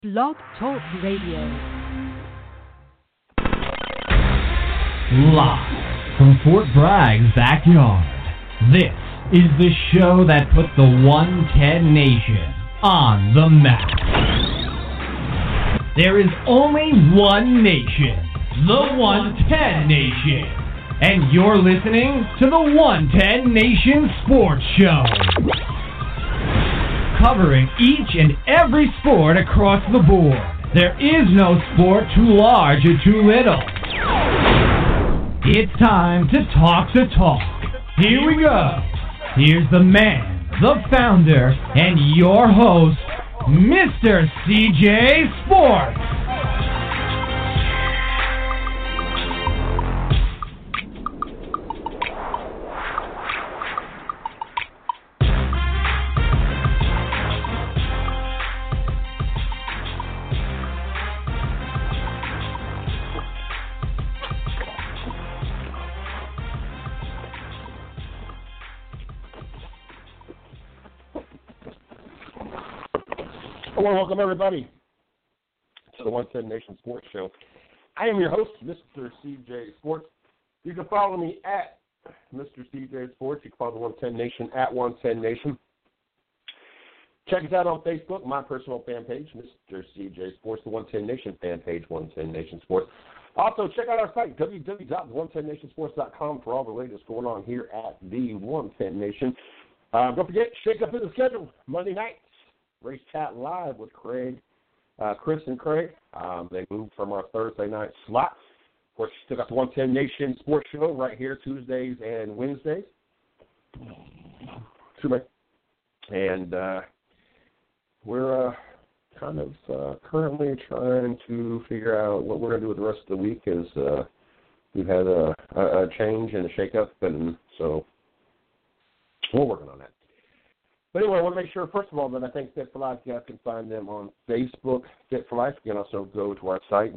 Blog Talk Radio. Live from Fort Bragg's backyard, this is the show that put the 110 Nation on the map. There is only one nation, the 110 Nation, and you're listening to the 110 Nation Sports Show, covering each and every sport across the board. There is no sport too large or too little. It's time to talk the talk. Here we go. Here's the man, the founder, and your host, Mr. CJ Sports. Hello, welcome everybody to the 110 Nation Sports Show. I am your host, Mr. CJ Sports. You can follow me at Mr. CJ Sports. You can follow the 110 Nation at 110 Nation. Check us out on Facebook, my personal fan page, Mr. CJ Sports, the 110 Nation fan page, 110 Nation Sports. Also, check out our site, www.110nationsports.com, for all the latest going on here at the 110 Nation. Don't forget, shake up in the schedule, Monday nights. Race Chat Live with Chris and Craig. They moved from our Thursday night slot. Of course, still got the 110 Nation Sports Show right here Tuesdays and Wednesdays. And we're kind of currently trying to figure out what we're going to do with the rest of the week, as we've had a change and a shake-up, and so we're working on that. But anyway, I want to make sure, first of all, that I think Fit for Life, you guys can find them on Facebook, Fit for Life. You can also go to our site,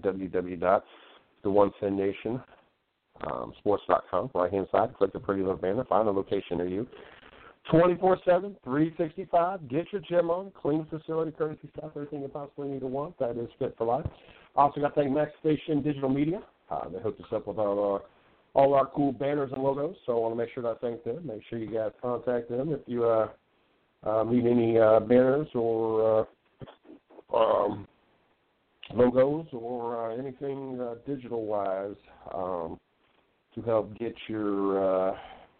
www.the110nationsports.com. Right-hand side, click the pretty little banner, find a location near you. 24/7, 365, get your gym on, clean facility, courtesy stuff, everything you possibly need to want. That is Fit for Life. Also got to thank Max Station Digital Media. They hooked us up with all our cool banners and logos, so I want to make sure that I thank them. Make sure you guys contact them if you need any banners or logos or anything digital-wise to help get your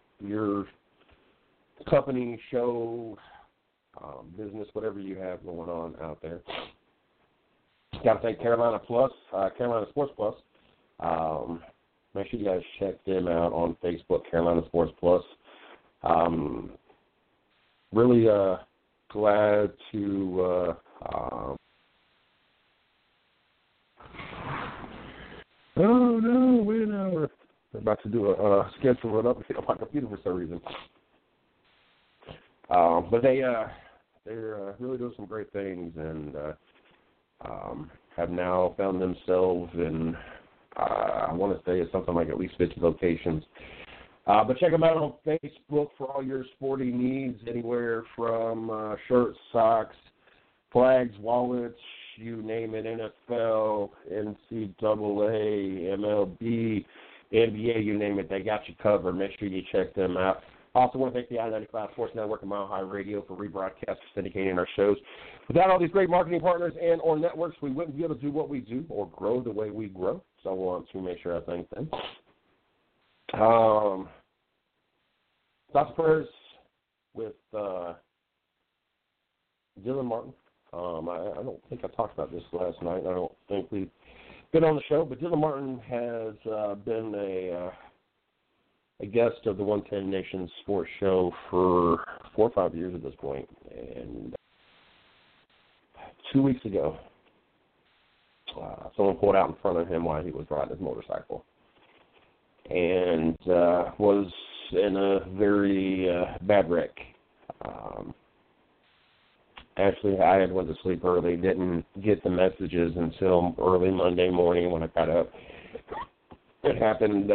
company, show, business, whatever you have going on out there. Got to thank Carolina Sports Plus. Make sure you guys check them out on Facebook, Carolina Sports Plus. Really glad to oh no, wait an hour. We're about to do a schedule it up on my computer for some reason. But they're really doing some great things, and have now found themselves in I want to say it's something like at least 50 locations. But check them out on Facebook for all your sporting needs, anywhere from shirts, socks, flags, wallets, you name it, NFL, NCAA, MLB, NBA, you name it, they got you covered. Make sure you check them out. Also want to thank the I-95 Sports Network and Mile High Radio for rebroadcast syndicating our shows. Without all these great marketing partners and or networks, we wouldn't be able to do what we do or grow the way we grow. So I want to make sure I thank them. Thoughts and prayers with Dylan Martin. I don't think I talked about this last night. I don't think we've been on the show, but Dylan Martin has been a guest of the 110 Nation Sports Show for 4 or 5 years at this point. And 2 weeks ago, someone pulled out in front of him while he was riding his motorcycle, and was in a very bad wreck. Actually, I had went to sleep early, didn't get the messages until early Monday morning when I got up. It happened,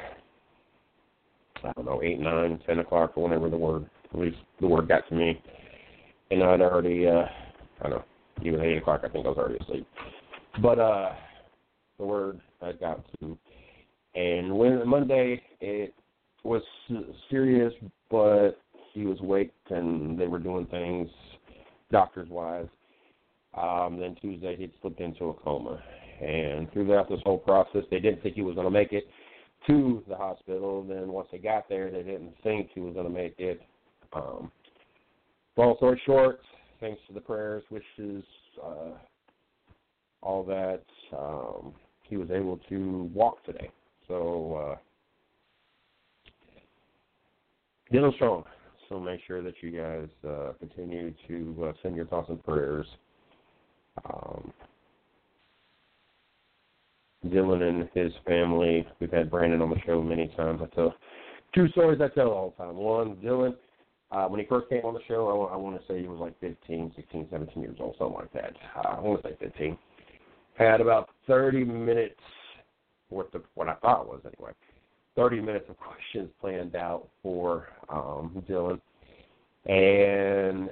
8, 9, 10 o'clock, or whenever the word got to me. And I'd already, Even at 8 o'clock, I think I was already asleep. But the word I got to. And when Monday, it was serious, but he was awake and they were doing things doctors-wise. Then Tuesday, he'd slipped into a coma. And throughout this whole process, they didn't think he was going to make it to the hospital. Then once they got there, they didn't think he was going to make it. Long story short, thanks to the prayers, wishes, all that, he was able to walk today. So, Dylan strong. So make sure that you guys continue to send your thoughts and prayers. Dylan and his family, we've had Brandon on the show many times. I tell two stories I tell all the time. One, Dylan, when he first came on the show, I want to say he was like 15, 16, 17 years old, something like that. I want to say 15. Had about 30 minutes worth of what I thought was, anyway, 30 minutes of questions planned out for Dylan. And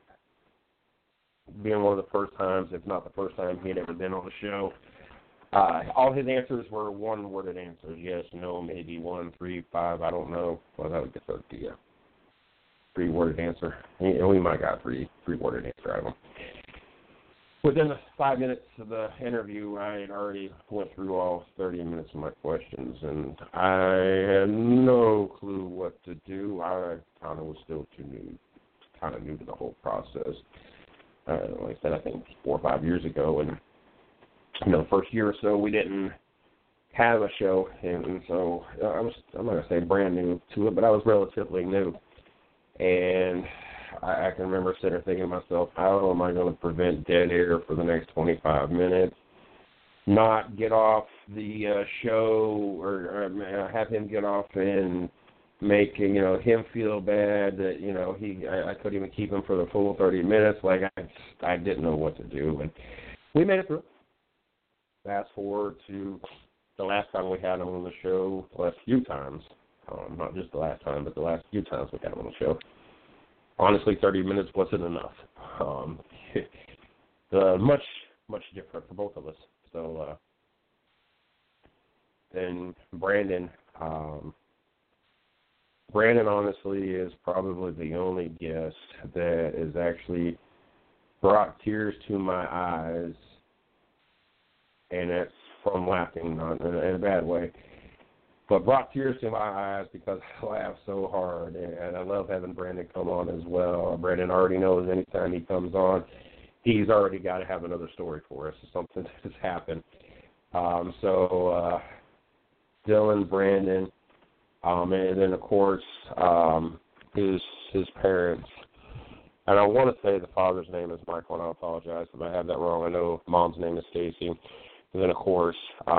being one of the first times, if not the first time he had ever been on the show, all his answers were one-worded answers. Yes, no, maybe, 1, 3, 5, I don't know. Well, that would get the three-worded answer. We might have got three-worded answer out of him. Within the 5 minutes of the interview, I had already went through all 30 minutes of my questions, and I had no clue what to do. I kind of was still new to the whole process. Like I said, I think 4 or 5 years ago, and the first year or so, we didn't have a show, and so I'm not going to say brand new to it, but I was relatively new. And I can remember sitting there thinking to myself, how am I going to prevent dead air for the next 25 minutes, not get off the show or have him get off and make him feel bad that I couldn't even keep him for the full 30 minutes. Like I didn't know what to do, and we made it through. Fast forward to the last time we had him on the show, the last few times, not just the last time, but the last few times we had him on the show. Honestly, 30 minutes wasn't enough. Much different for both of us. So then Brandon honestly is probably the only guest that has actually brought tears to my eyes, and that's from laughing, not in a bad way, but brought tears to my eyes because I laugh so hard, and I love having Brandon come on as well. Brandon already knows anytime he comes on, he's already got to have another story for us, something that has happened. So Dylan, Brandon, and then, of course, his parents. And I want to say the father's name is Michael, and I apologize if I have that wrong. I know mom's name is Stacy. And then, of course,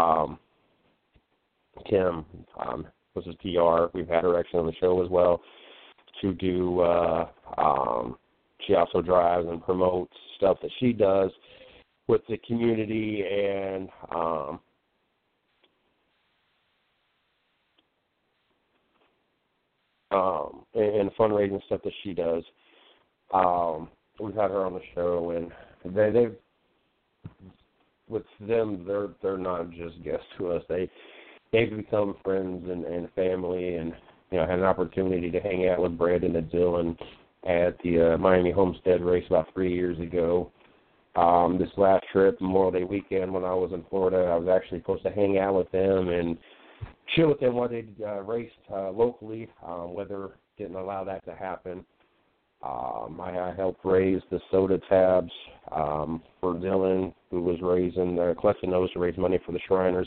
Kim was his PR. We've had her actually on the show as well to do, she also drives and promotes stuff that she does with the community and fundraising stuff that she does. We've had her on the show, and they've with them, they're not just guests to us. They've become friends and family, and had an opportunity to hang out with Brandon and Dylan at the Miami Homestead race about 3 years ago. This last trip, Memorial Day weekend, when I was in Florida, I was actually supposed to hang out with them and chill with them while they raced locally. Weather didn't allow that to happen. I helped raise the soda tabs for Dylan, who was collecting those to raise money for the Shriners.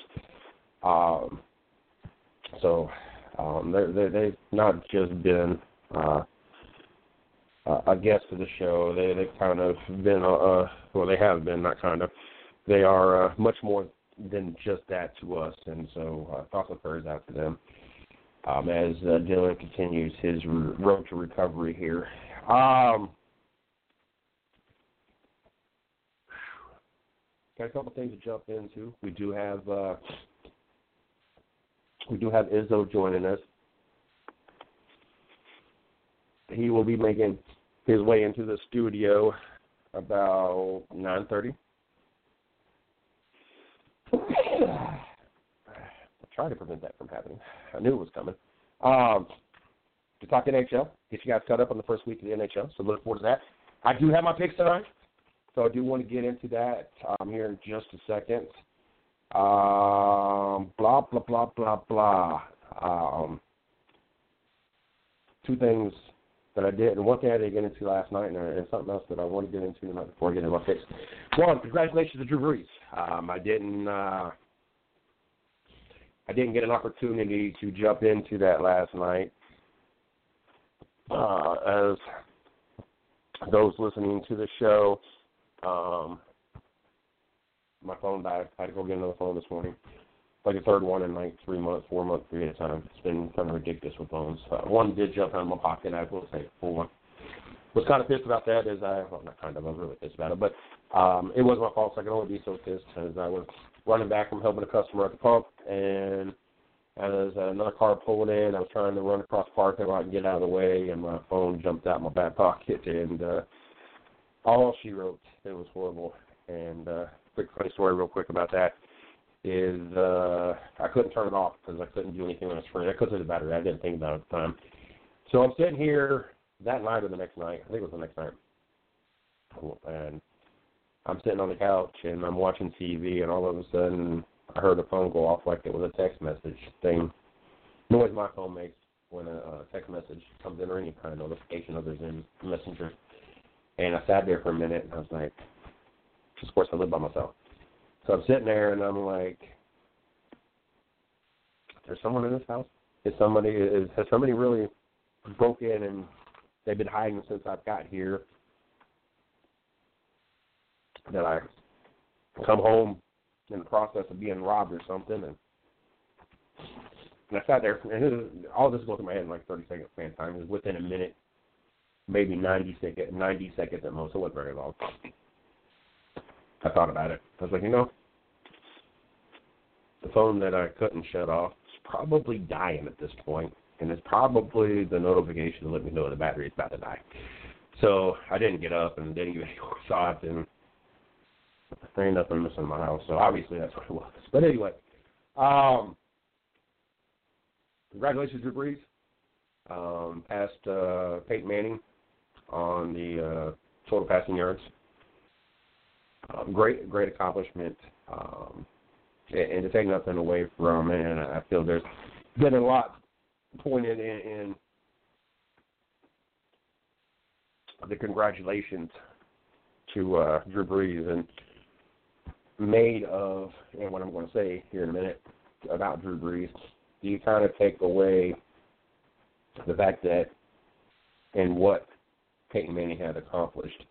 So they've not just been a guest of the show. They've kind of been, they have been, not kind of. They are much more than just that to us, and so thoughts and prayers out to them as Dylan continues his road to recovery here. Got a couple things to jump into. We do have Izzo joining us. He will be making his way into the studio about 9:30. I tried to prevent that from happening. I knew it was coming. To talk NHL, get you guys caught up on the first week of the NHL, so look forward to that. I do have my picks tonight, so I do want to get into that here in just a second. Blah, blah, blah, blah, blah. Two things that I did, and one thing I didn't get into last night, and something else that I want to get into tonight before I get into my picks. One, congratulations to Drew Brees. I didn't get an opportunity to jump into that last night. As those listening to the show, my phone died. I had to go get another phone this morning. Like a third one in like 3 months, 4 month period of time. It's been kind of ridiculous with phones. One did jump out of my pocket. I will say one. Was kind of pissed about that is I was really pissed about it, but it was my fault, so I can only be so pissed as I was running back from helping a customer at the pump, and as another car pulled in, I was trying to run across the parking lot and get out of the way, and my phone jumped out of my back pocket, and all she wrote, it was horrible. And quick funny story real quick about that is I couldn't turn it off because I couldn't do anything on the screen. I couldn't see the battery. I didn't think about it at the time. So I'm sitting here that night or the next night. I think it was the next night. And I'm sitting on the couch, and I'm watching TV, and all of a sudden I heard the phone go off like it was a text message thing. Noise my phone makes when a text message comes in or any kind of notification others in Messenger. And I sat there for a minute, and I was like, of course I live by myself. So I'm sitting there, and I'm like, there's someone in this house? Has somebody really broke in and they've been hiding since I've got here? That I come home in the process of being robbed or something, and I sat there, and all this goes through my head in like 30 seconds span time. It was within a minute, maybe 90 seconds at most. It wasn't very long. I thought about it. I was like, the phone that I couldn't shut off is probably dying at this point, and it's probably the notification to let me know the battery is about to die. So I didn't get up and didn't even saw it, and there ain't nothing missing in my house. So obviously that's what it was. But anyway, congratulations, Drew Brees. Passed Peyton Manning on the total passing yards. Great accomplishment, and to take nothing away from it, and I feel there's been a lot pointed in the congratulations to Drew Brees and made of, and what I'm going to say here in a minute about Drew Brees, you kind of take away the fact that and what Peyton Manning had accomplished.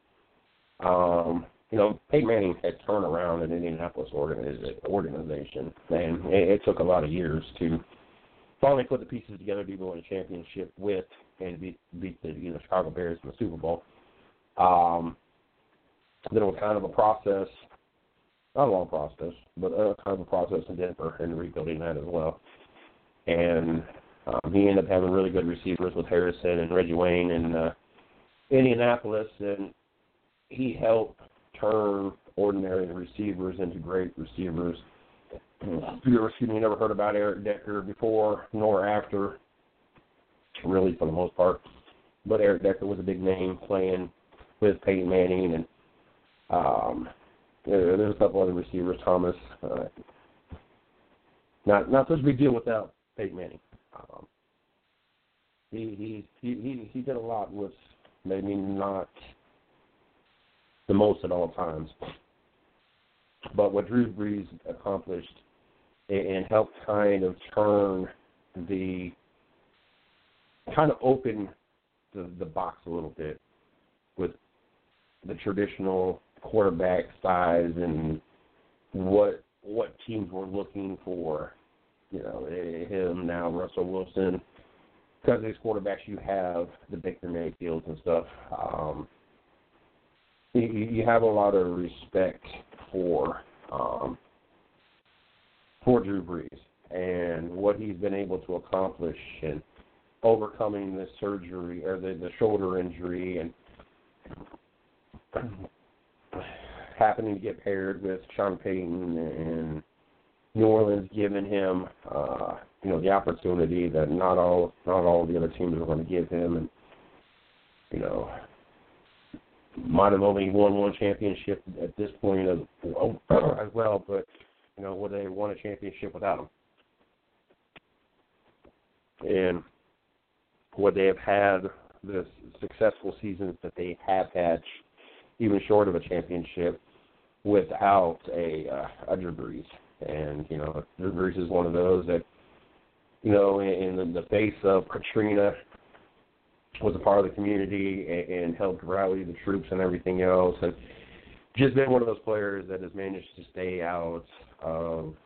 Peyton Manning had turned around an Indianapolis organization, and it took a lot of years to finally put the pieces together to win a championship with and beat the Chicago Bears in the Super Bowl. Then it was kind of a process, not a long process, but kind of a process in Denver and rebuilding that as well. And he ended up having really good receivers with Harrison and Reggie Wayne in Indianapolis, and he helped turn ordinary receivers into great receivers. You never heard about Eric Decker before nor after, really, for the most part. But Eric Decker was a big name playing with Peyton Manning, and there's a couple other receivers, Thomas. Not such a big deal without Peyton Manning. He did a lot with maybe not the most at all times. But what Drew Brees accomplished and helped kind of open the box a little bit with the traditional quarterback size and what teams were looking for. Him now, Russell Wilson. Because of these quarterbacks, you have the Baker Mayfields and stuff. You have a lot of respect for Drew Brees and what he's been able to accomplish and overcoming the surgery or the shoulder injury and happening to get paired with Sean Payton and New Orleans giving him, the opportunity that not all the other teams are going to give him, and might have only won one championship at this point as well, but would they have won a championship without him? And would they have had the successful seasons that they have had, even short of a championship, without a Drew Brees? And Drew Brees is one of those that in the face of Katrina was a part of the community and helped rally the troops and everything else, and just been one of those players that has managed to stay out of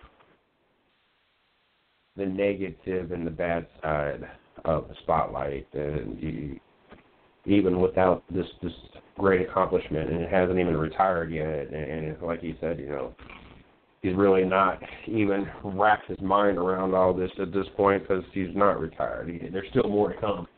the negative and the bad side of the spotlight, and even without this great accomplishment, and it hasn't even retired yet, and like he said, he's really not even wrapped his mind around all this at this point because he's not retired. There's still more to come.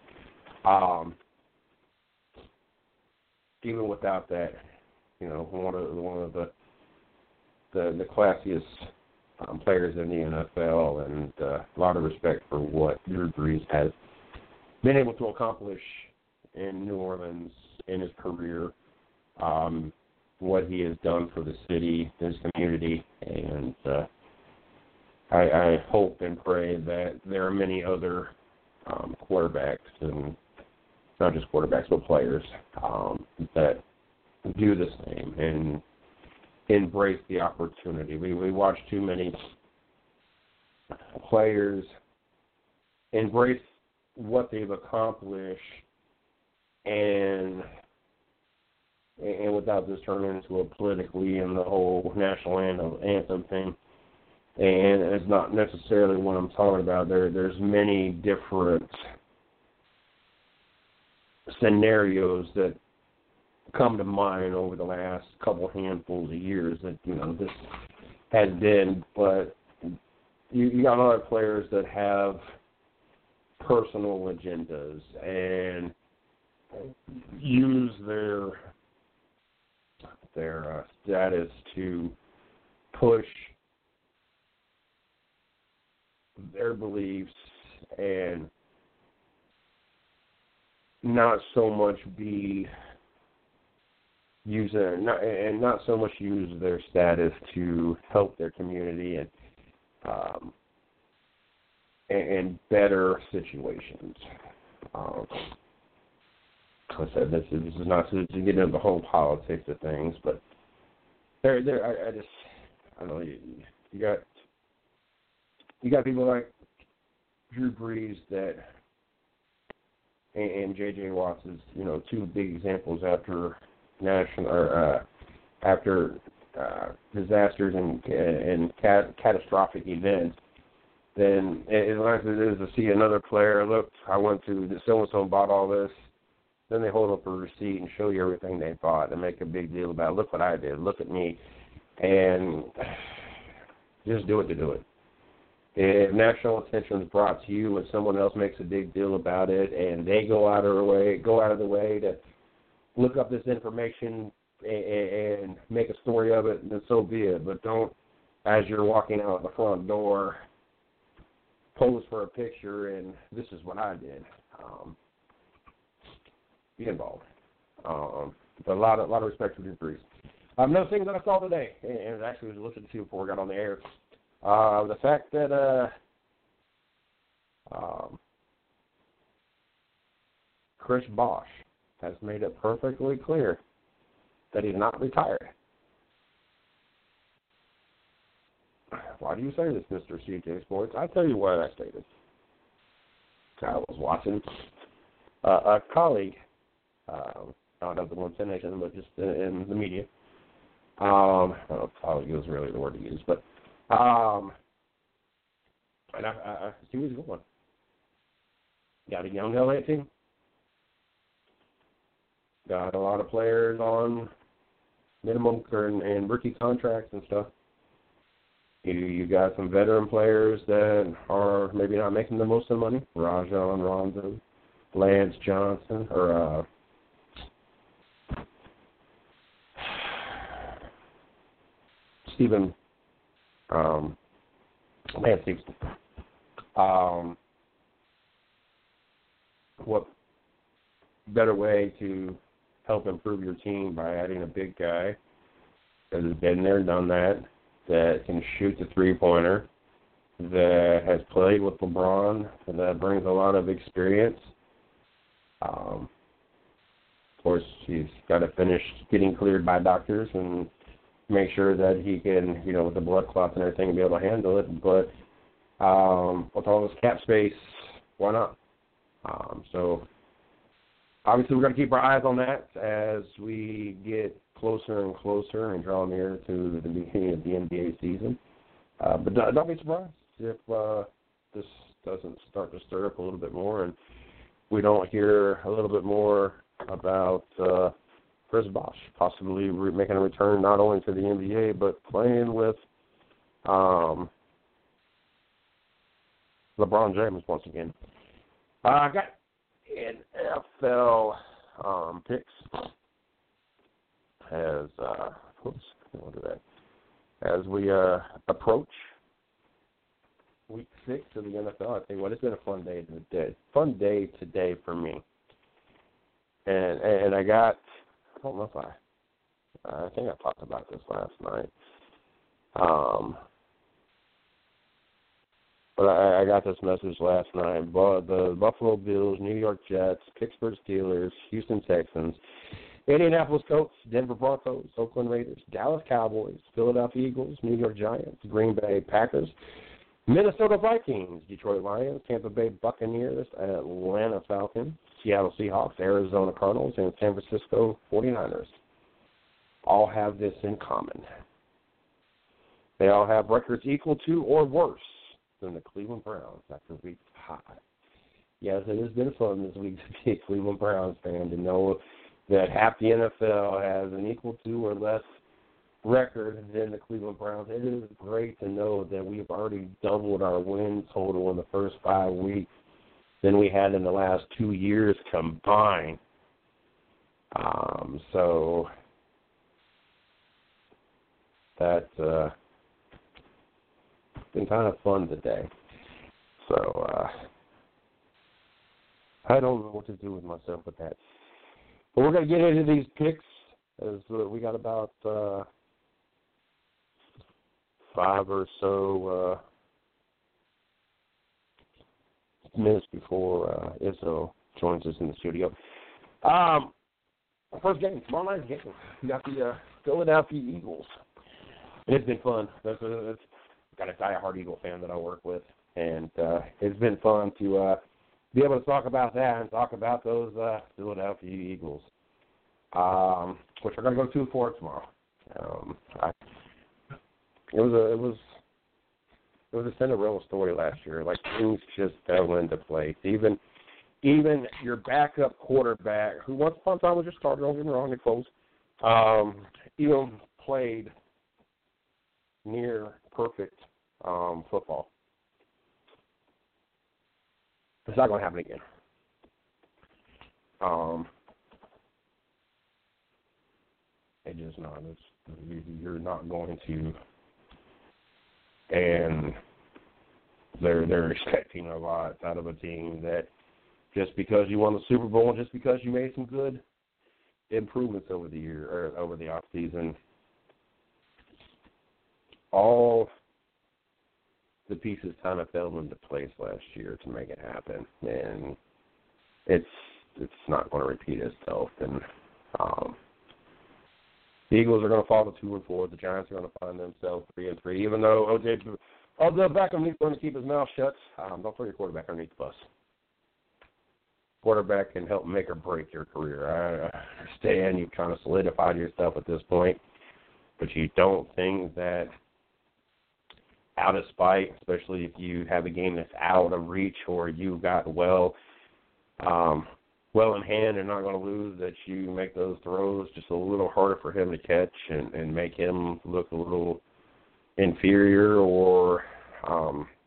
Even without that, one of the classiest players in the NFL, and a lot of respect for what Drew Brees has been able to accomplish in New Orleans in his career, what he has done for the city, his community, and I hope and pray that there are many other quarterbacks, and not just quarterbacks, but players that do the same and embrace the opportunity. We watch too many players embrace what they've accomplished and without this turning into a politically and the whole national anthem thing. And it's not necessarily what I'm talking about. There's many different scenarios that come to mind over the last couple handfuls of years that this has been, but you got a lot of players that have personal agendas and use their status to push their beliefs and not so much use their status to help their community and better situations. Like I said, this is not to get into the whole politics of things, but I don't know. You got people like Drew Brees and J.J. Watts is two big examples after disasters and catastrophic events. Then as nice as it is to see another player, look, I went to so-and-so and bought all this. Then they hold up a receipt and show you everything they bought and make a big deal about, look what I did, look at me. And just do it to do it. If national attention is brought to you and someone else makes a big deal about it and they go out of the way to look up this information and make a story of it, then so be it. But don't, as you're walking out the front door, pose for a picture and this is what I did. Be involved. But a lot of respect for Drew Brees. Another thing that I saw today, and actually was listening to before we got on the air, the fact that Chris Bosh has made it perfectly clear that he's not retired. Why do you say this, Mr. CJ Sports? I'll tell you why I say this. I was watching a colleague, not of the 110 Nation, but just in the media. I don't know if colleague is really the word to use, but and I see where he's going. Got a young LA team. Got a lot of players on minimum and rookie contracts and stuff. You got some veteran players that are maybe not making the most of the money. Rajon Rondo, Lance Johnson, or Stevenson. What better way to help improve your team by adding a big guy that has been there, done that can shoot the three-pointer, that has played with LeBron, and that brings a lot of experience. Of course, he's got to finish getting cleared by doctors and make sure that he can, with the blood clots and everything, be able to handle it. But with all this cap space, why not? So obviously we're going to keep our eyes on that as we get closer and closer and draw near to the beginning of the NBA season. But don't be surprised if this doesn't start to stir up a little bit more and we don't hear a little bit more about Chris Bosh possibly making a return not only to the NBA but playing with LeBron James once again. I got NFL picks as as we approach Week 6 of the NFL. I think it's been a fun day today for me. And I got, I don't know if I think I talked about this last night. But I got this message last night. The Buffalo Bills, New York Jets, Pittsburgh Steelers, Houston Texans, Indianapolis Colts, Denver Broncos, Oakland Raiders, Dallas Cowboys, Philadelphia Eagles, New York Giants, Green Bay Packers, Minnesota Vikings, Detroit Lions, Tampa Bay Buccaneers, Atlanta Falcons, Seattle Seahawks, Arizona Cardinals, and San Francisco 49ers all have this in common. They all have records equal to or worse than the Cleveland Browns after Week 5. Yes, it has been fun this week to be a Cleveland Browns fan, to know that half the NFL has an equal to or less record than the Cleveland Browns. It is great to know that we've already doubled our win total in the first 5 weeks than we had in the last 2 years combined. So that's been kind of fun today. So I don't know what to do with myself with that. But we're going to get into these picks as we got about 5 or so minutes before Izzo joins us in the studio. First game, tomorrow night's game. We got the Philadelphia Eagles. It's been fun. I've got a diehard Eagle fan that I work with, and it's been fun to be able to talk about that and talk about those Philadelphia Eagles, which are going to go 2-4 tomorrow. It was a Cinderella story last year. Like, things just fell into place. Even your backup quarterback, who once upon a time was your starter, don't get me wrong, it close, even played near perfect football. It's not going to happen again. It just not. You're not going to. And they're expecting a lot out of a team that just because you won the Super Bowl, just because you made some good improvements over the year or over the off season, all the pieces kind of fell into place last year to make it happen, and it's not going to repeat itself. And the Eagles are going to fall to 2-4. The Giants are going to find themselves 3-3. Even though Odell Beckham needs to keep his mouth shut, don't throw your quarterback underneath the bus. Quarterback can help make or break your career. I understand you've kind of solidified yourself at this point, but you don't think that out of spite, especially if you have a game that's out of reach or you got well in hand and not going to lose, that you make those throws just a little harder for him to catch and make him look a little inferior, or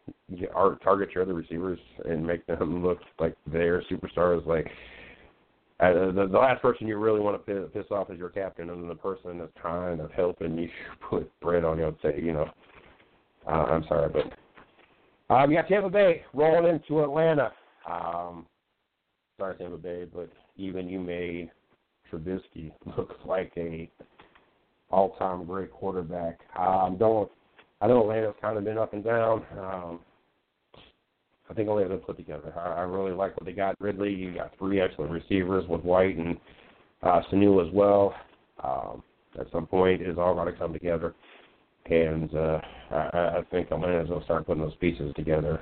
target your other receivers and make them look like they're superstars. Like, the last person you really want to piss off is your captain, and the person that's trying to help and you put bread on you and say, I'm sorry, but we got Tampa Bay rolling into Atlanta. Sorry, Tampa Bay, but even you made Trubisky look like a all-time great quarterback. I know Atlanta's kind of been up and down. I think Atlanta's put together. I really like what they got. Ridley, you got 3 excellent receivers with White and Sanu as well. At some point, it's all going to come together. And I think Atlanta's going to start putting those pieces together.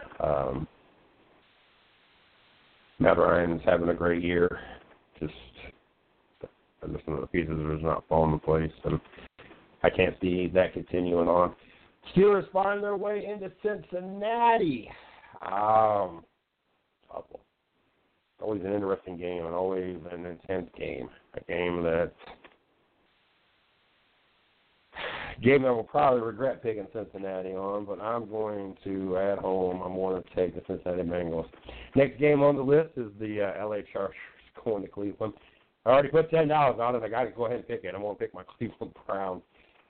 Matt Ryan's having a great year. Just some of the pieces are just not falling in place. And I can't see that continuing on. Steelers find their way into Cincinnati. Always an interesting game and always an intense game. A game that will probably regret picking Cincinnati on, but I'm going to, at home, I'm going to take the Cincinnati Bengals. Next game on the list is the L.A. Chargers going to Cleveland. I already put $10 on it. I got to go ahead and pick it. I'm going to pick my Cleveland Browns.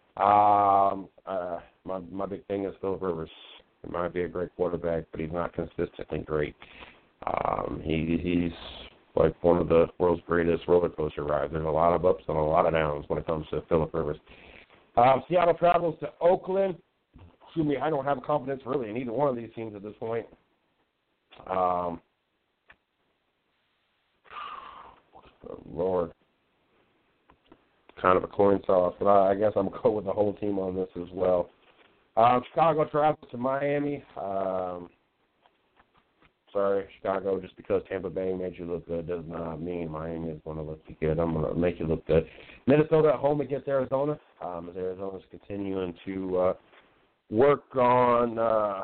My big thing is Phillip Rivers. He might be a great quarterback, but he's not consistently great. He's like one of the world's greatest roller coaster rides. There's a lot of ups and a lot of downs when it comes to Phillip Rivers. Seattle travels to Oakland. Excuse me, I don't have confidence really in either one of these teams at this point. Lord. Kind of a coin toss, but I guess I'm going to go with the whole team on this as well. Chicago travels to Miami. Sorry, Chicago, just because Tampa Bay made you look good does not mean Miami is going to look good. I'm going to make you look good. Minnesota at home against Arizona. As Arizona's continuing to work on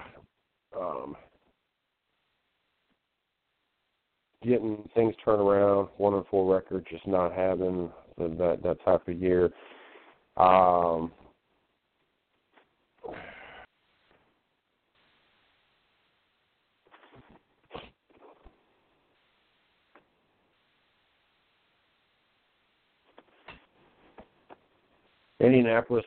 getting things turned around. 1-4 record, just not having that type of year. Indianapolis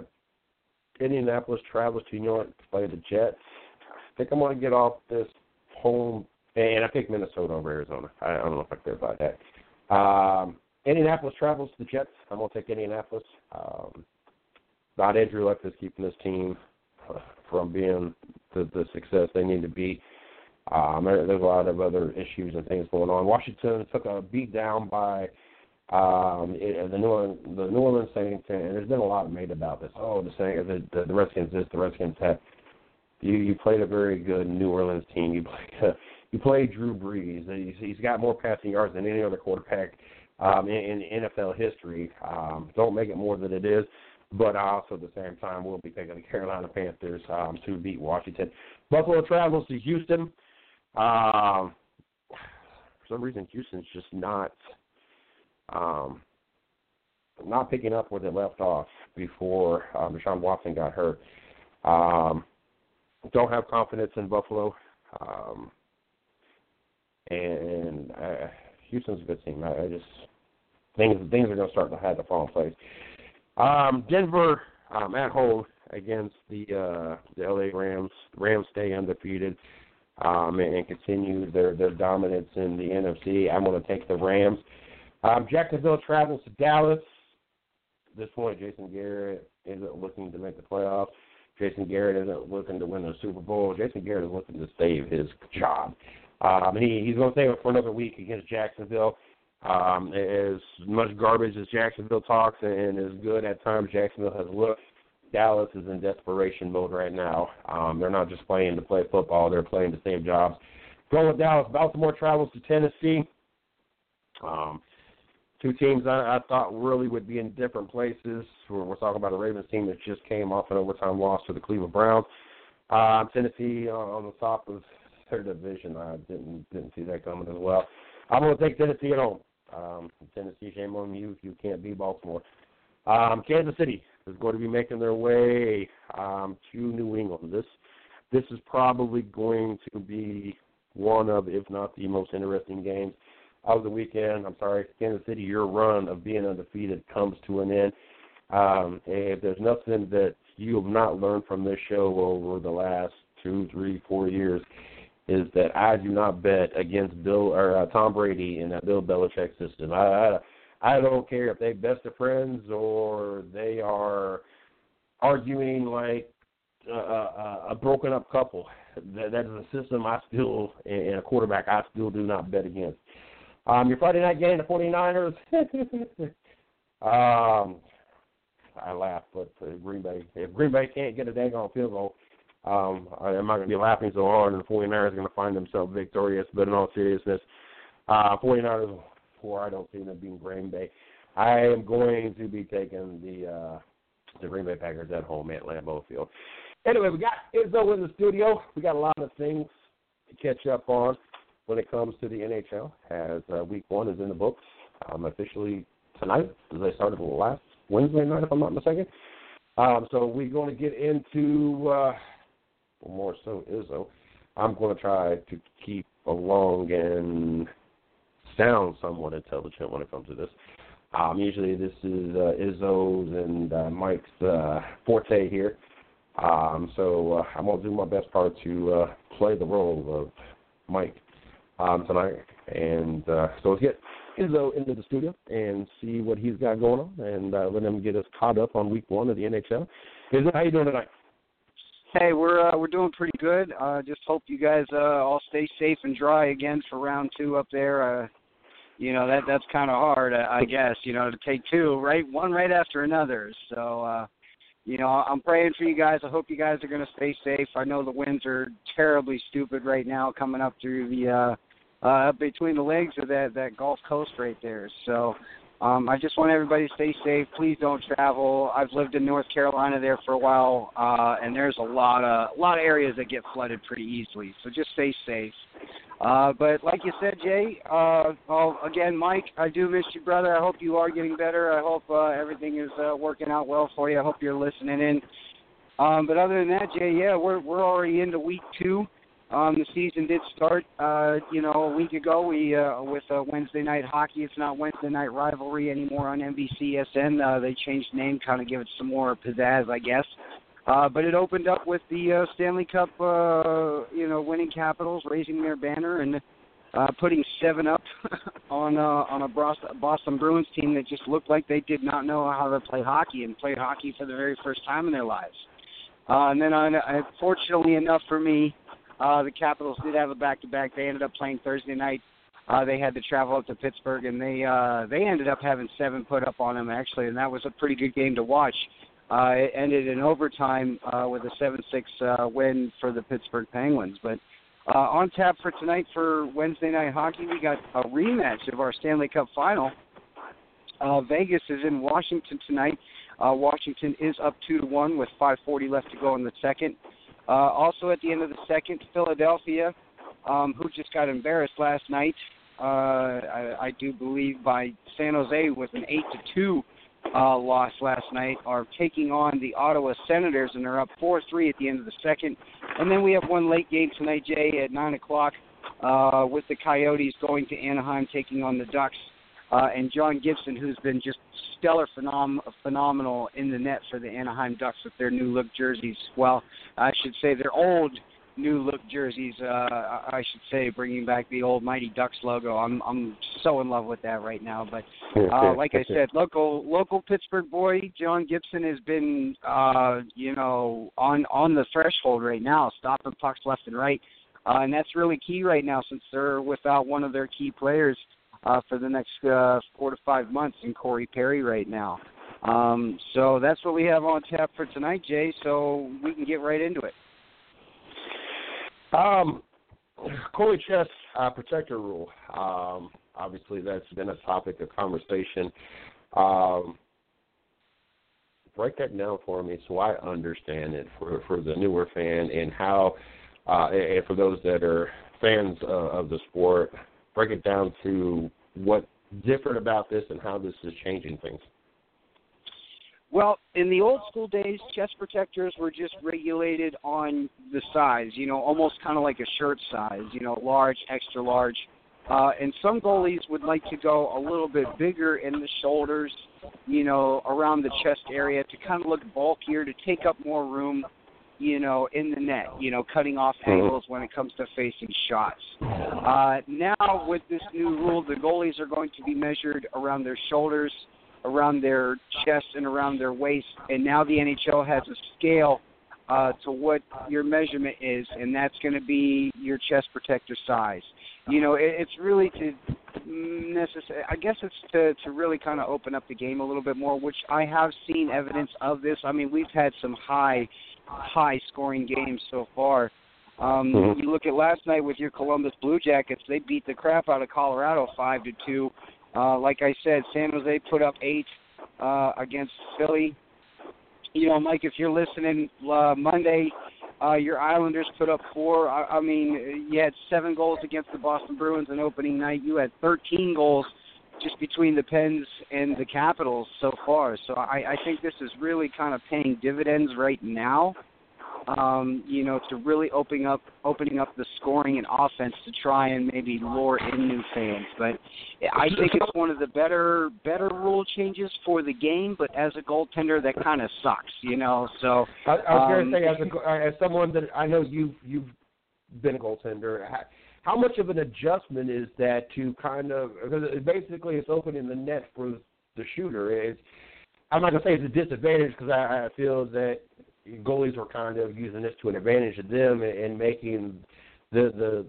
travels to New York to play the Jets. I think I'm going to get off this home, and I picked Minnesota over Arizona. I don't know if I care about that. Indianapolis travels to the Jets. I'm going to take Indianapolis. Not Andrew Luck is keeping this team from being the success they need to be. There's a lot of other issues and things going on. Washington took a beat down by the New Orleans Saints, and there's been a lot made about this. Oh, the Redskins this, the Redskins that. You played a very good New Orleans team. You played Drew Brees. He's got more passing yards than any other quarterback in NFL history. Don't make it more than it is. But also at the same time, we'll be picking the Carolina Panthers to beat Washington. Buffalo travels to Houston. For some reason, Houston's just not picking up where they left off before Deshaun Watson got hurt. Don't have confidence in Buffalo. And Houston's a good team. I just things are going to start to have to fall in place. Denver at home against the LA Rams. The Rams stay undefeated and continue their dominance in the NFC. I'm going to take the Rams. Jacksonville travels to Dallas. At this point, Jason Garrett isn't looking to make the playoffs. Jason Garrett isn't looking to win the Super Bowl. Jason Garrett is looking to save his job. He's going to save it for another week against Jacksonville. As much garbage as Jacksonville talks and as good at times Jacksonville has looked, Dallas is in desperation mode right now. They're not just playing to play football. They're playing to save jobs. Going with Dallas, Baltimore travels to Tennessee. Two teams I thought really would be in different places. We're talking about a Ravens team that just came off an overtime loss to the Cleveland Browns. Tennessee on the top of their division. I didn't see that coming as well. I'm going to take Tennessee at home. Tennessee, shame on you if you can't beat Baltimore. Kansas City is going to be making their way to New England. This is probably going to be one of, if not the most interesting games of the weekend. I'm sorry, Kansas City, your run of being undefeated comes to an end. If there's nothing that you have not learned from this show over the last 2, 3, 4 years, is that I do not bet against Tom Brady in that Bill Belichick system. I don't care if they're best of friends or they are arguing like a broken up couple. That is a system I still, and a quarterback I still do not bet against. Your Friday night game, the 49ers. I laugh, but if Green Bay can't get a dang on field goal, I'm not going to be laughing so hard, and the 49ers are going to find themselves victorious. But in all seriousness, 49ers, I don't see them being Green Bay. I am going to be taking the Green Bay Packers at home at Lambeau Field. Anyway, we got Izzo in the studio. We got a lot of things to catch up on when it comes to the NHL, as Week 1 is in the books officially tonight, as they started last Wednesday night, if I'm not mistaken. So we're going to get into more so Izzo. I'm going to try to keep along and sound somewhat intelligent when it comes to this. Usually this is Izzo's and Mike's forte here. So I'm going to do my best part to play the role of Mike tonight. And so let's get Izzo into the studio and see what he's got going on and let him get us caught up on Week 1 of the NHL. Izzo, how you doing tonight? Hey, we're doing pretty good. Just hope you guys all stay safe and dry again for round 2 up there. That's kind of hard, I guess, to take 2, right? One right after another. So, I'm praying for you guys. I hope you guys are going to stay safe. I know the winds are terribly stupid right now coming up through the between the legs of that Gulf Coast right there. So I just want everybody to stay safe. Please don't travel. I've lived in North Carolina there for a while, and there's a lot of areas that get flooded pretty easily. So just stay safe. But like you said, Jay, again, Mike, I do miss you, brother. I hope you are getting better. I hope everything is working out well for you. I hope you're listening in. But other than that, Jay, yeah, we're already into Week 2. The season did start, a week ago. We with Wednesday Night Hockey. It's not Wednesday Night Rivalry anymore on NBCSN. They changed the name, kind of give it some more pizzazz, I guess. But it opened up with the Stanley Cup, winning Capitals, raising their banner and putting 7 up on a Boston Bruins team that just looked like they did not know how to play hockey and played hockey for the very first time in their lives. And then, fortunately enough for me, the Capitals did have a back-to-back. They ended up playing Thursday night. They had to travel up to Pittsburgh, and they ended up having 7 put up on them, actually, and that was a pretty good game to watch. It ended in overtime with a 7-6 win for the Pittsburgh Penguins. But on tap for tonight for Wednesday Night Hockey, we got a rematch of our Stanley Cup Final. Vegas is in Washington tonight. Washington is up 2-1 with 5:40 left to go in the second. Also at the end of the second, Philadelphia, who just got embarrassed last night, I do believe, by San Jose with an 8-2 loss last night, are taking on the Ottawa Senators, and they're up 4-3 at the end of the second. And then we have one late game tonight, Jay, at 9 o'clock with the Coyotes going to Anaheim, taking on the Ducks. And John Gibson, who's been just stellar, phenomenal in the net for the Anaheim Ducks with their new-look jerseys. Well, I should say their old new-look jerseys, I should say, bringing back the old Mighty Ducks logo. I'm so in love with that right now. But like I said, local Pittsburgh boy, John Gibson has been, on the threshold right now, stopping pucks left and right. And that's really key right now since they're without one of their key players for the next 4 to 5 months in Corey Perry right now. So that's what we have on tap for tonight, Jay, so we can get right into it. Corey Chess protector rule. Obviously, that's been a topic of conversation. Break that down for me so I understand it for the newer fan and how, and for those that are fans of the sport, break it down to what's different about this and how this is changing things. Well, in the old school days, chest protectors were just regulated on the size, almost kind of like a shirt size, large, extra large. And some goalies would like to go a little bit bigger in the shoulders, around the chest area to kind of look bulkier, to take up more room, in the net, cutting off angles when it comes to facing shots. Now, with this new rule, the goalies are going to be measured around their shoulders, around their chest, and around their waist. And now the NHL has a scale to what your measurement is, and that's going to be your chest protector size. It's really I guess it's to really kind of open up the game a little bit more, which I have seen evidence of this. I mean, we've had some high scoring games so far. You look at last night with your Columbus Blue Jackets, they beat the crap out of Colorado 5-2. Like I said, San Jose put up 8 against Philly. Mike, if you're listening, Monday, your Islanders put up 4. I mean, you had 7 goals against the Boston Bruins on opening night. You had 13 goals just between the Pens and the Capitals so far. So I think this is really kind of paying dividends right now, to really opening up the scoring and offense to try and maybe lure in new fans. But I think it's one of the better rule changes for the game. But as a goaltender, that kind of sucks, So I was going to say, as someone that I know you've been a goaltender, how much of an adjustment is that to kind of, because basically it's opening the net for the shooter. I'm not going to say it's a disadvantage, because I feel that goalies were kind of using this to an advantage of them and making the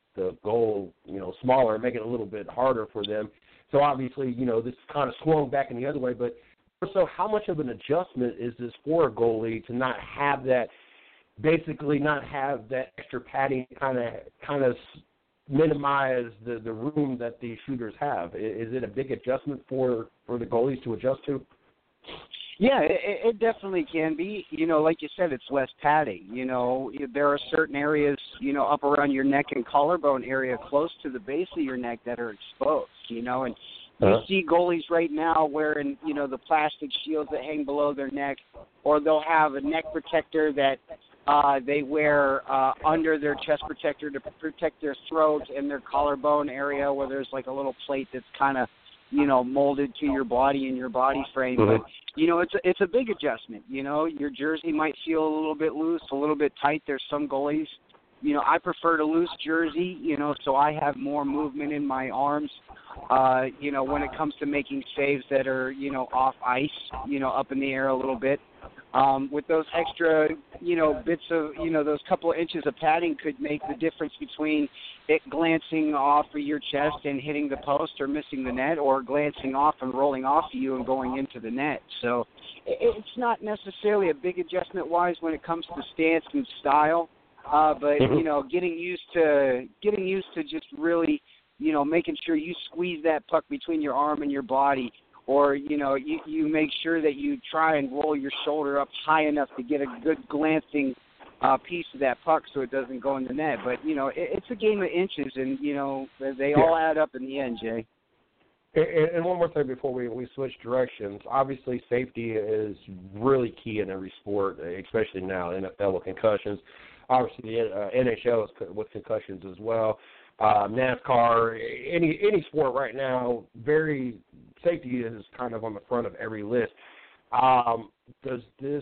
goal, smaller, making it a little bit harder for them. So obviously, this kind of swung back in the other way. But so how much of an adjustment is this for a goalie to not have that, basically not have that extra padding, kind of minimize the room that the shooters have? Is it a big adjustment for the goalies to adjust to? Yeah, it definitely can be. Like you said, it's less padding. There are certain areas, up around your neck and collarbone area close to the base of your neck that are exposed, and you see goalies right now wearing, the plastic shields that hang below their neck, or they'll have a neck protector that they wear under their chest protector to protect their throat and their collarbone area, where there's like a little plate that's kind of, molded to your body and your body frame. But, it's a big adjustment. Your jersey might feel a little bit loose, a little bit tight. There's some goalies, I prefer to loose jersey, so I have more movement in my arms, when it comes to making saves that are, off ice, up in the air a little bit. With those extra, bits of, those couple of inches of padding could make the difference between it glancing off of your chest and hitting the post or missing the net, or glancing off and rolling off of you and going into the net. So it's not necessarily a big adjustment-wise when it comes to stance and style, but, getting used to just really, making sure you squeeze that puck between your arm and your body, or, you make sure that you try and roll your shoulder up high enough to get a good glancing piece of that puck so it doesn't go in the net. But, it's a game of inches, and, they all add up in the end, Jay. And one more thing before we switch directions. Obviously, safety is really key in every sport, especially now, NFL with concussions. Obviously, the NHL is with concussions as well. NASCAR, any sport right now, safety is kind of on the front of every list. Does this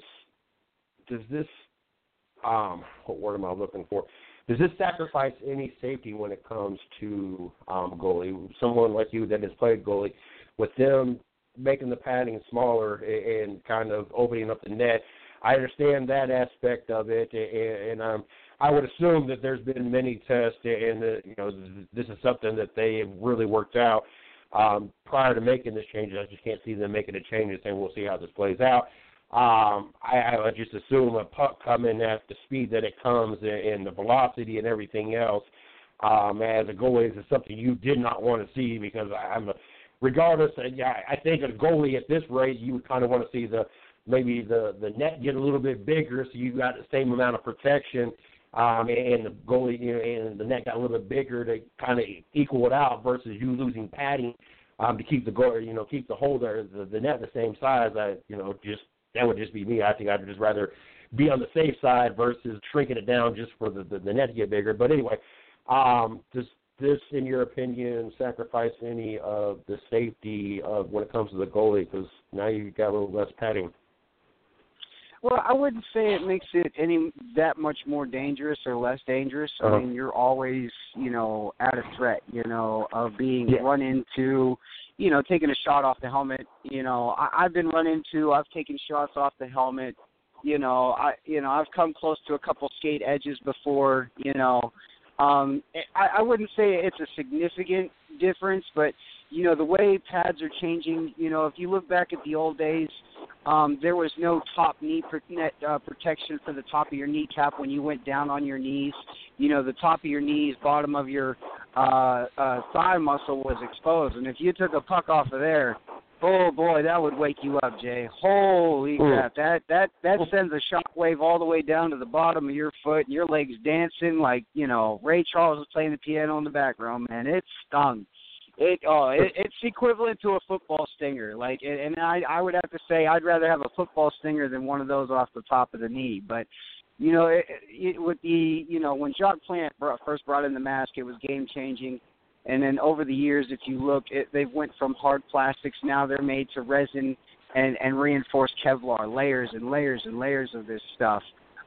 what word am I looking for? Does this sacrifice any safety when it comes to goalie? Someone like you that has played goalie, with them making the padding smaller and kind of opening up the net, I understand that aspect of it, and I would assume that there's been many tests, and this is something that they have really worked out prior to making this change. I just can't see them making a change and saying we'll see how this plays out. I would just assume a puck coming at the speed that it comes and the velocity and everything else, as a goalie, is something you did not want to see, because regardless, I think a goalie at this rate, you would kind of want to see maybe the net get a little bit bigger, so you got the same amount of protection, and the goalie and the net got a little bit bigger to kind of equal it out, versus you losing padding to keep the goal, keep the holder, the net the same size. That would just be me. I think I'd just rather be on the safe side versus shrinking it down just for the net to get bigger. But anyway, this, in your opinion, sacrifice any of the safety of when it comes to the goalie? Because now you've got a little less padding. Well, I wouldn't say it makes it any that much more dangerous or less dangerous. I mean, you're always, at a threat, of being run into, taking a shot off the helmet. I've been run into. I've taken shots off the helmet. I've come close to a couple skate edges before. I wouldn't say it's a significant difference, but the way pads are changing. If you look back at the old days. There was no top knee protection for the top of your kneecap when you went down on your knees. The top of your knees, bottom of your thigh muscle was exposed. And if you took a puck off of there, oh, boy, that would wake you up, Jay. Holy crap. That sends a shock wave all the way down to the bottom of your foot, and your legs dancing like, Ray Charles was playing the piano in the background, man. It stung. It's equivalent to a football stinger. And I would have to say I'd rather have a football stinger than one of those off the top of the knee. But with when Jacques Plante first brought in the mask, it was game changing. And then over the years, if you look, they've went from hard plastics. Now they're made to resin and reinforced Kevlar, layers and layers and layers of this stuff.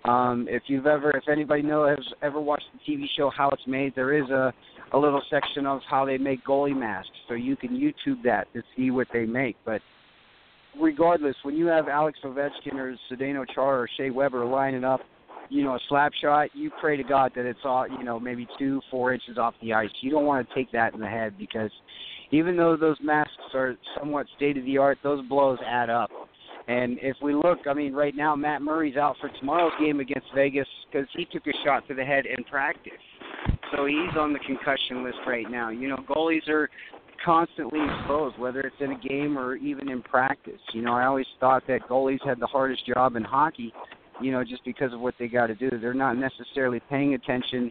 If anybody has ever watched the TV show How It's Made, there is a little section of how they make goalie masks, so you can YouTube that to see what they make. But regardless, when you have Alex Ovechkin or Zdeno Chara or Shea Weber lining up, a slap shot, you pray to God that it's all, maybe 2-4 inches off the ice. You don't want to take that in the head, because even though those masks are somewhat state-of-the-art, those blows add up. And if we look, right now Matt Murray's out for tomorrow's game against Vegas because he took a shot to the head in practice. So he's on the concussion list right now. Goalies are constantly exposed, whether it's in a game or even in practice. I always thought that goalies had the hardest job in hockey, just because of what they got to do. They're not necessarily paying attention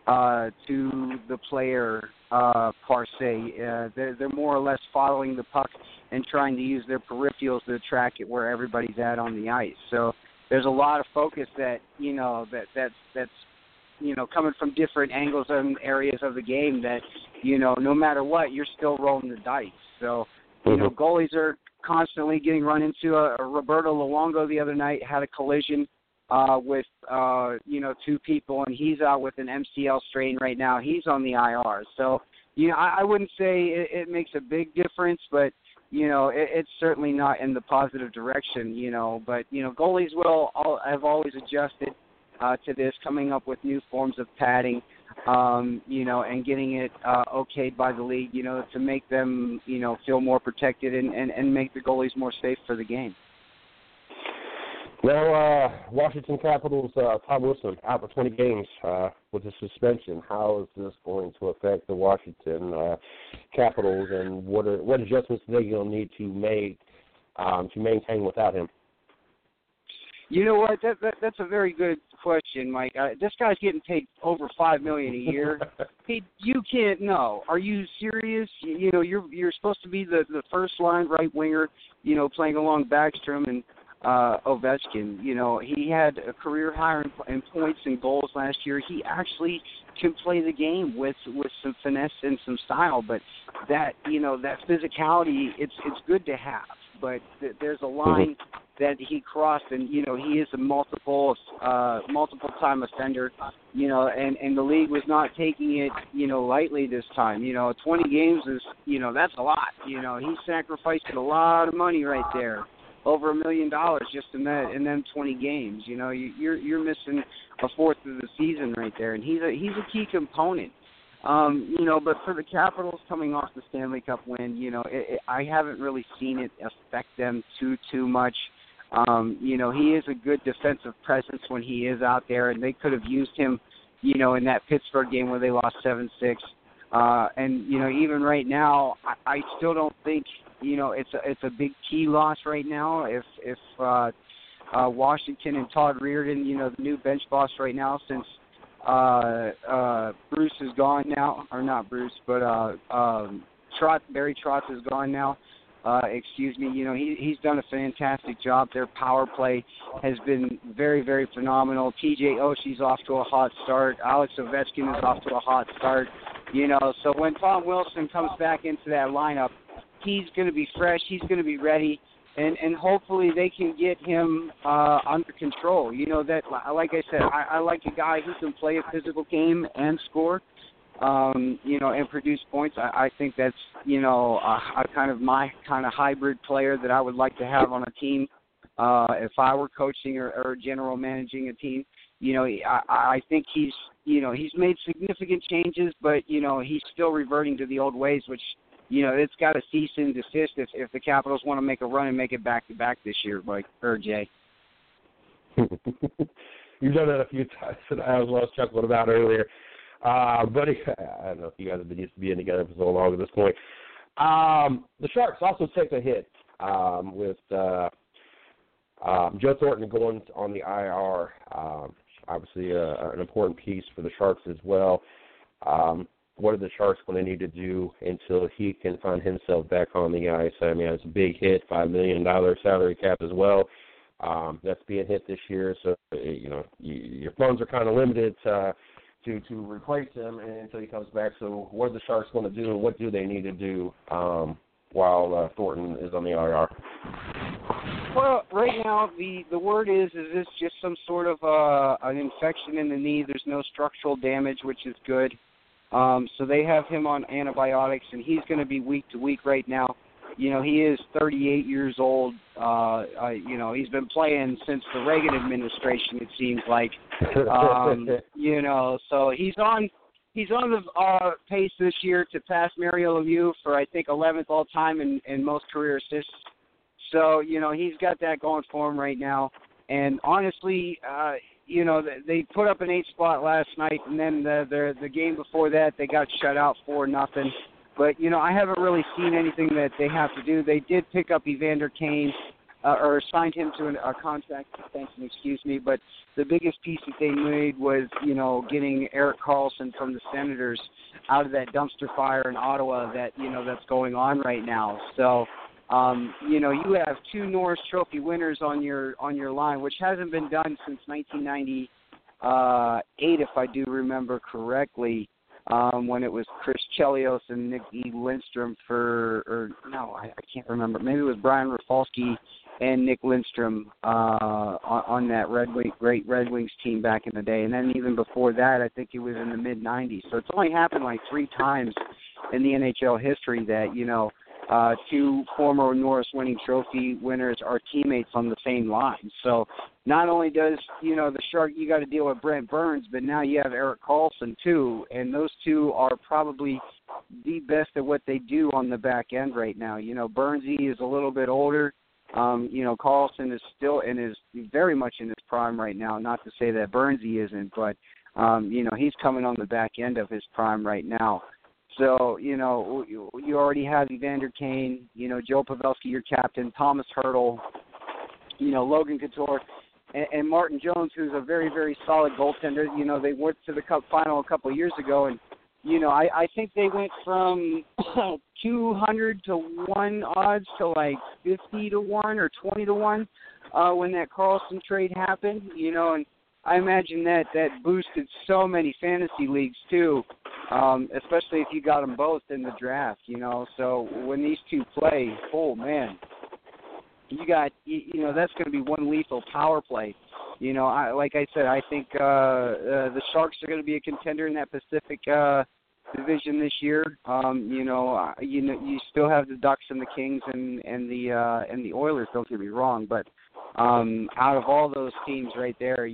to the player per se. They're more or less following the puck and trying to use their peripherals to track it where everybody's at on the ice. So there's a lot of focus that that's coming from different angles and areas of the game that no matter what, you're still rolling the dice. So goalies are constantly getting run into. Roberto Luongo the other night had a collision with two people, and he's out with an MCL strain right now. He's on the IR. So I wouldn't say it makes a big difference, but it's certainly not in the positive direction. But goalies have always adjusted to this, coming up with new forms of padding, and getting it okayed by the league, to make them, feel more protected and make the goalies more safe for the game. Now, Washington Capitals, Tom Wilson, out for 20 games with the suspension. How is this going to affect the Washington Capitals, and what adjustments are they going to need to make to maintain without him? You know what? That's a very good question, Mike. This guy's getting paid over $5 million a year. You can't know. Are you serious? You're supposed to be the first line right winger. Playing along Backstrom and Ovechkin. He had a career high in points and goals last year. He actually can play the game with some finesse and some style. But that physicality, it's good to have. But there's a line that he crossed, and he is a multiple time offender. And the league was not taking it lightly this time. 20 games is that's a lot. He sacrificed a lot of money right there. Over $1 million just in them 20 games. You're missing a fourth of the season right there, and he's a key component. But for the Capitals coming off the Stanley Cup win, I haven't really seen it affect them too much. He is a good defensive presence when he is out there, and they could have used him, in that Pittsburgh game where they lost 7-6. And even right now, I still don't think. It's a big key loss right now. If Washington and Todd Reardon, the new bench boss right now, since Bruce is gone now, or not Bruce, but Barry Trotz is gone now. Excuse me. He's done a fantastic job. Their power play has been very, very phenomenal. TJ Oshie's off to a hot start. Alex Ovechkin is off to a hot start. So when Tom Wilson comes back into that lineup, he's going to be fresh, he's going to be ready, and hopefully they can get him under control. That, like I said, I like a guy who can play a physical game and score, and produce points. I think that's, my kind of hybrid player that I would like to have on a team if I were coaching or general managing a team. I think he's made significant changes, but, he's still reverting to the old ways, which, it's got to cease and desist if the Capitals want to make a run and make it back-to-back this year, Jay. You've done that a few times, and I was chuckling about earlier. Buddy, I don't know if you guys have been used to being together for so long at this point. The Sharks also take a hit with Joe Thornton going on the IR. Obviously, an important piece for the Sharks as well. What are the Sharks going to need to do until he can find himself back on the ice? I mean, it's a big hit, $5 million salary cap as well. That's being hit this year, so your funds are kind of limited to replace him until he comes back. So what are the Sharks going to do, and what do they need to do while Thornton is on the IR? Well, right now the word is this just some sort of an infection in the knee? There's no structural damage, which is good. So they have him on antibiotics, and he's going to be week to week right now. He is 38 years old. He's been playing since the Reagan administration, it seems like. So he's on the pace this year to pass Mario Lemieux for, I think, 11th all-time in most career assists. So, he's got that going for him right now. And honestly, they put up an 8 spot last night, and then the game before that they got shut out 4-0. But, I haven't really seen anything that they have to do. They did pick up Evander Kane, or signed him to a contract extension, but the biggest piece that they made was, getting Erik Karlsson from the Senators out of that dumpster fire in Ottawa that, that's going on right now. So, you have 2 Norris Trophy winners on your line, which hasn't been done since 1998, if I do remember correctly, when it was Chris Chelios and Nick Lindstrom I can't remember. Maybe it was Brian Rafalski and Nick Lindstrom on that great Red Wings team back in the day. And then even before that, I think it was in the mid-'90s. So it's only happened like 3 times in the NHL history that, 2 former Norris winning trophy winners are teammates on the same line. So not only does, the Shark, you got to deal with Brent Burns, but now you have Erik Karlsson too, and those 2 are probably the best at what they do on the back end right now. Burnsy is a little bit older. Karlsson is still very much in his prime right now. Not to say that Burnsy isn't, but, he's coming on the back end of his prime right now. So, you already have Evander Kane, Joe Pavelski, your captain, Thomas Hertl, Logan Couture, and Martin Jones, who's a very, very solid goaltender. They went to the Cup final a couple of years ago, and, I think they went from 200 to 1 odds to like 50 to 1 or 20 to 1 when that Karlsson trade happened, and I imagine that boosted so many fantasy leagues too, especially if you got them both in the draft, So when these 2 play, oh man, you got, that's going to be one lethal power play. Like I said, I think the Sharks are going to be a contender in that Pacific division this year. You still have the Ducks and the Kings and the Oilers. Don't get me wrong, but out of all those teams right there,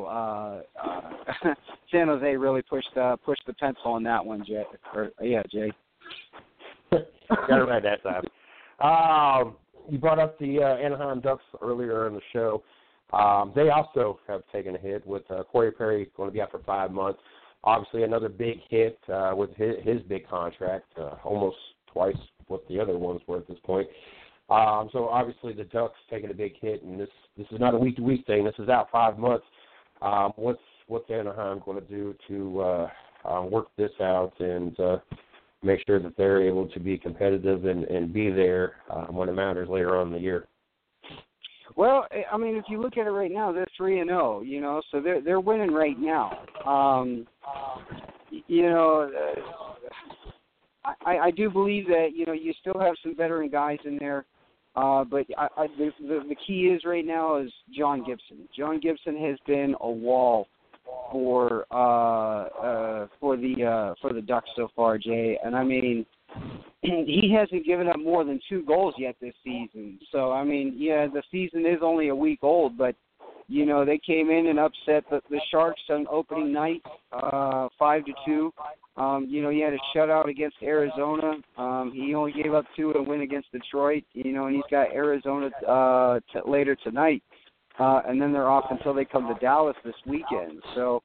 San Jose really pushed the pencil on that one, Jay. Jay. Got it right that time. You brought up the Anaheim Ducks earlier in the show. They also have taken a hit with Corey Perry going to be out for 5 months. Obviously, another big hit with his big contract, almost twice what the other ones were at this point. So obviously the Ducks taking a big hit, and this is not a week-to-week thing. This is out 5 months. What's Anaheim going to do to work this out and make sure that they're able to be competitive and be there when it matters later on in the year? Well, I mean, if you look at it right now, they're 3-0, so they're winning right now. I do believe that, you still have some veteran guys in there. But the key is right now is John Gibson. John Gibson has been a wall for the Ducks so far, Jay. And I mean, he hasn't given up more than 2 goals yet this season. So I mean, yeah, the season is only a week old, but they came in and upset the Sharks on opening night, 5-2. He had a shutout against Arizona. He only gave up 2 in a win against Detroit, and he's got Arizona later tonight. And then they're off until they come to Dallas this weekend. So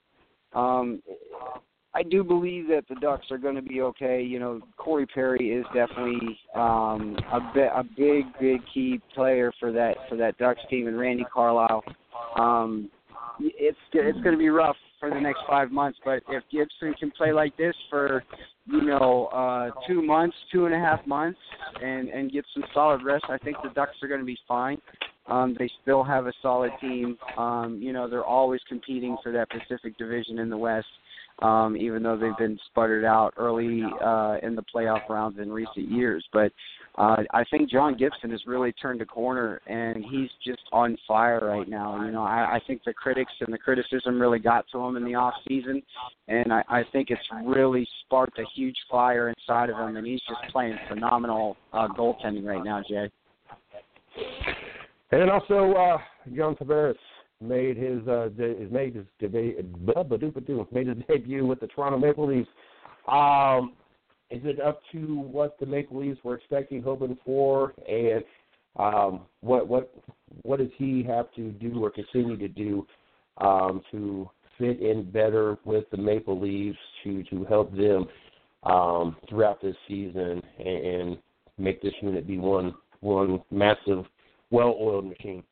I do believe that the Ducks are going to be okay. Corey Perry is definitely a big key player for that Ducks team, and Randy Carlyle. It's going to be rough for the next 5 months, but if Gibson can play like this for 2 months, 2.5 months, and get some solid rest, I think the Ducks are going to be fine. They still have a solid team. They're always competing for that Pacific Division in the West, even though they've been sputtered out early in the playoff rounds in recent years. But I think John Gibson has really turned a corner, and he's just on fire right now. I think the critics and the criticism really got to him in the off season, and I think it's really sparked a huge fire inside of him, and he's just playing phenomenal goaltending right now, Jay. And also, John Tavares made his debut with the Toronto Maple Leafs. Is it up to what the Maple Leafs were expecting, hoping for, and what does he have to do or continue to do to fit in better with the Maple Leafs to help them throughout this season and make this unit be one massive, well-oiled machine?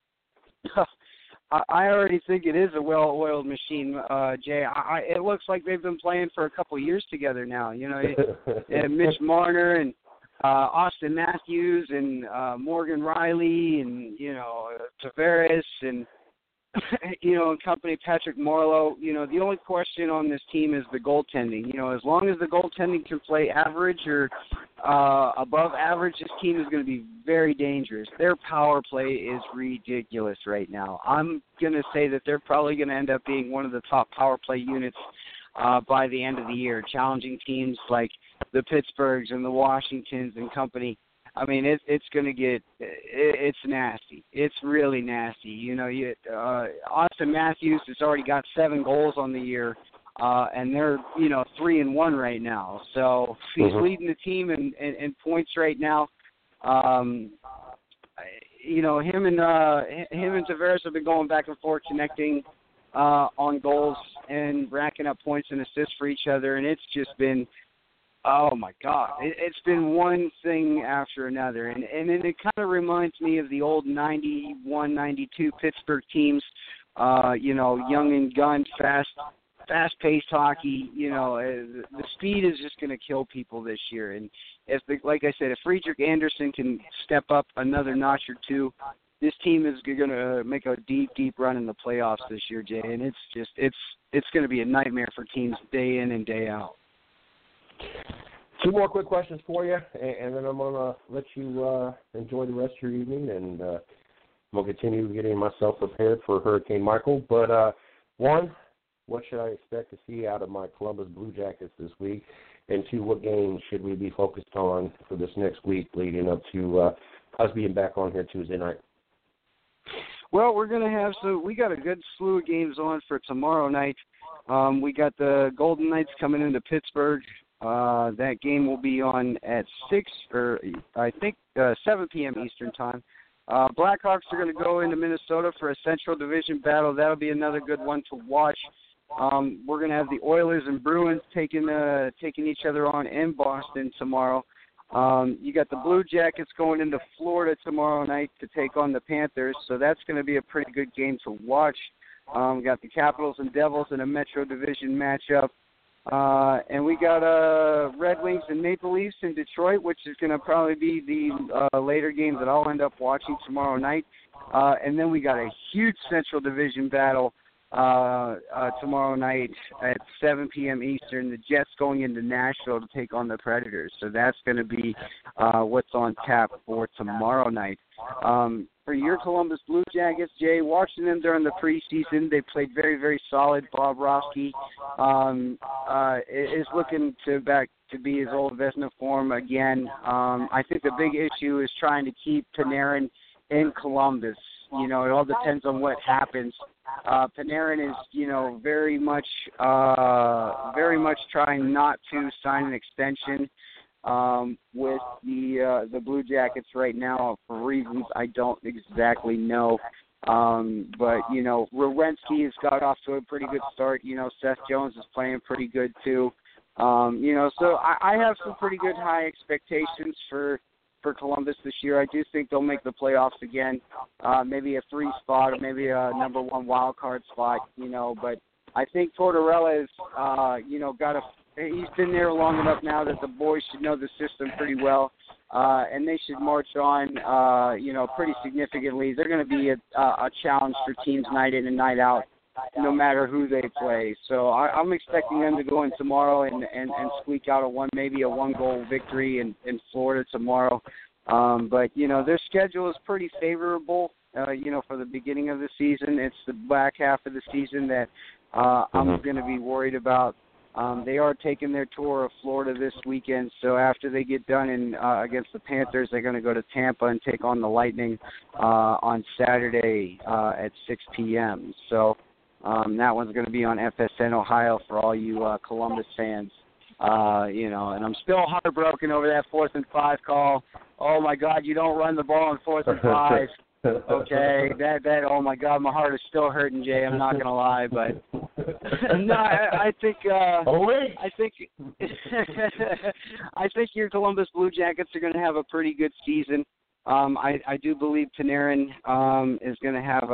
I already think it is a well-oiled machine, Jay. It looks like they've been playing for a couple of years together now. Mitch Marner and Austin Matthews and Morgan Riley and Tavares and and company, Patrick Marleau. The only question on this team is the goaltending. As long as the goaltending can play average or above average, this team is going to be very dangerous. Their power play is ridiculous right now. I'm going to say that they're probably going to end up being one of the top power play units by the end of the year, challenging teams like the Pittsburghs and the Washingtons and company. I mean, it's going to get it's nasty. It's really nasty. Austin Matthews has already got 7 goals on the year, and they're 3-1 right now. So he's leading the team in points right now. Him and Tavares have been going back and forth, connecting on goals and racking up points and assists for each other, and it's just been. Oh, my God. It's been one thing after another. And it kind of reminds me of the old 91, 92 Pittsburgh teams, young and gun, fast-paced hockey. The speed is just going to kill people this year. And like I said, if Friedrich Anderson can step up another notch or two, this team is going to make a deep, deep run in the playoffs this year, Jay. And it's going to be a nightmare for teams day in and day out. 2 more quick questions for you, and then I'm going to let you enjoy the rest of your evening, and I'm going to continue getting myself prepared for Hurricane Michael. But, 1, what should I expect to see out of my Columbus Blue Jackets this week? And 2, what games should we be focused on for this next week leading up to us being back on here Tuesday night? Well, we're going to have we got a good slew of games on for tomorrow night. We got the Golden Knights coming into Pittsburgh. That game will be on at 7 p.m. Eastern Time. Blackhawks are going to go into Minnesota for a Central Division battle. That'll be another good one to watch. We're going to have the Oilers and Bruins taking each other on in Boston tomorrow. You got the Blue Jackets going into Florida tomorrow night to take on the Panthers, so that's going to be a pretty good game to watch. We got the Capitals and Devils in a Metro Division matchup. And we got Red Wings and Maple Leafs in Detroit, which is going to probably be the later game that I'll end up watching tomorrow night. And then we got a huge Central Division battle tomorrow night at 7 p.m. Eastern. The Jets going into Nashville to take on the Predators. So that's going to be what's on tap for tomorrow night. For your Columbus Blue Jackets, Jay, watching them during the preseason, they played very, very solid. Bob Roski is looking back to be his old Vezina form again. I think the big issue is trying to keep Panarin in Columbus. You know, it all depends on what happens. Panarin is, very much trying not to sign an extension with the Blue Jackets right now for reasons I don't exactly know. But Werenski has got off to a pretty good start. Seth Jones is playing pretty good too. So I have some pretty good high expectations for Columbus this year. I do think they'll make the playoffs again, maybe a 3 spot or maybe a number 1 wild card spot, but I think Tortorella is, he's been there long enough now that the boys should know the system pretty well, and they should march on, pretty significantly. They're going to be a challenge for teams night in and night out, no matter who they play. So I'm expecting them to go in tomorrow and squeak out maybe a 1-goal victory in Florida tomorrow. But their schedule is pretty favorable, for the beginning of the season. It's the back half of the season that I'm going to be worried about. They are taking their tour of Florida this weekend, so after they get done against the Panthers, they're going to go to Tampa and take on the Lightning on Saturday at 6 p.m. So that one's going to be on FSN Ohio for all you Columbus fans. And I'm still heartbroken over that 4th and 5 call. Oh, my God, you don't run the ball on 4th and 5. Okay, that oh my God, my heart is still hurting, Jay. I'm not gonna lie, but no, I think I think your Columbus Blue Jackets are gonna have a pretty good season. I do believe Panarin is gonna have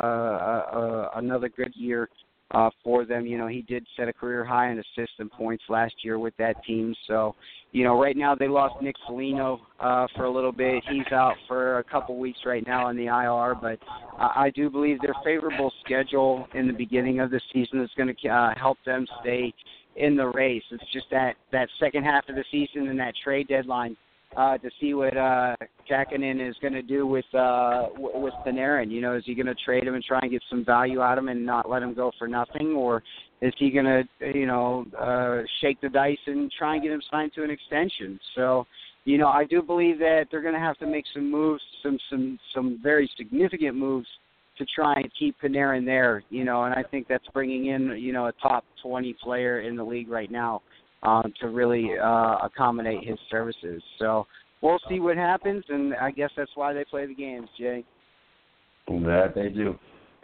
another good year for them. He did set a career high in assists and points last year with that team. So, right now they lost Nick Foligno for a little bit. He's out for a couple weeks right now in the IR, but I do believe their favorable schedule in the beginning of the season is going to help them stay in the race. It's just that second half of the season and that trade deadline to see what Kähkönen is going to do with Panarin. Is he going to trade him and try and get some value out of him and not let him go for nothing, or is he going to, shake the dice and try and get him signed to an extension? So, I do believe that they're going to have to make some moves, some very significant moves to try and keep Panarin there. And I think that's bringing in, a top 20 player in the league right now. To really accommodate his services. So we'll see what happens, and I guess that's why they play the games, Jay. That they do.